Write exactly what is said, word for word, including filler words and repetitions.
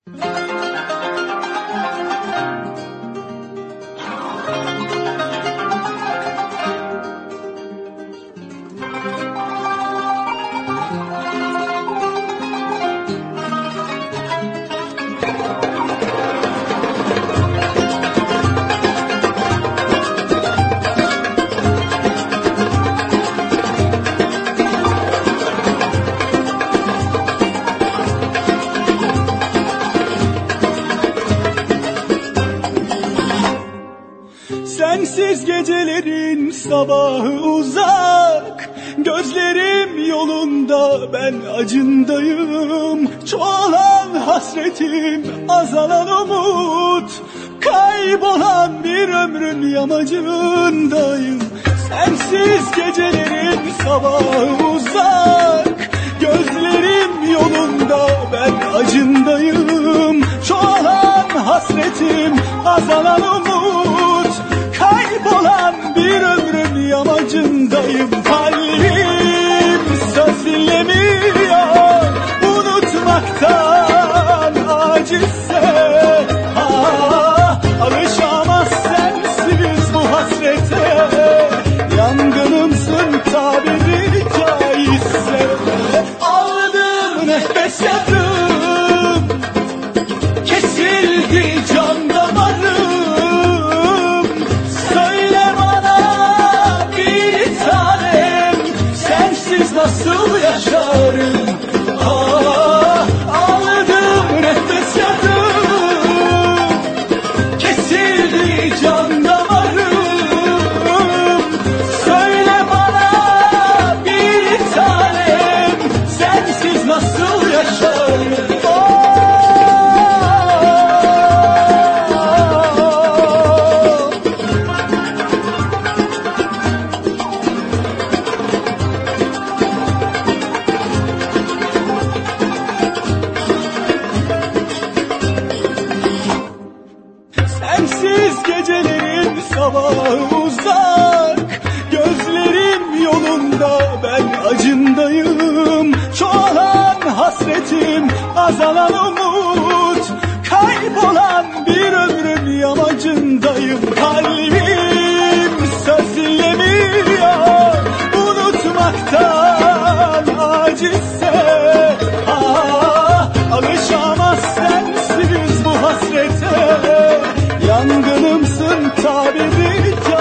Sensiz gecelerin sabahı uzak, gözlerim yolunda, ben acındayım. Çoğalan hasretim, azalan umut, kaybolan bir ömrün yamacındayım. Sensiz gecelerin sabahı uzak, gözlerim yolunda, ben acındayım. Çoğalan hasretim, azalan umut, kaybolan bir ömrün yamacındayım. Kalbim söz dinlemiyor, unutmaktan acizse. Ah, alışamaz sensiz bu hasrete, yangınımsın tabiri caizse. Aldığım nefes yarım, kesildi can damarım. Nasıl yaşarım? Ah, aldım nefes yarım, kesildi can damarım. Söyle bana bir tanem, sensiz nasıl yaşarım? Sensiz gecelerin sabahı uzak, gözlerim yolunda, ben acındayım. Çoğalan hasretim, azalan umut, kaybolan bir ömrün yamacındayım. Kalbim söz dinlemiyor, unutmaktan acizse. Ah, alışamaz sensiz bu hasrete, yangınımsın tabiri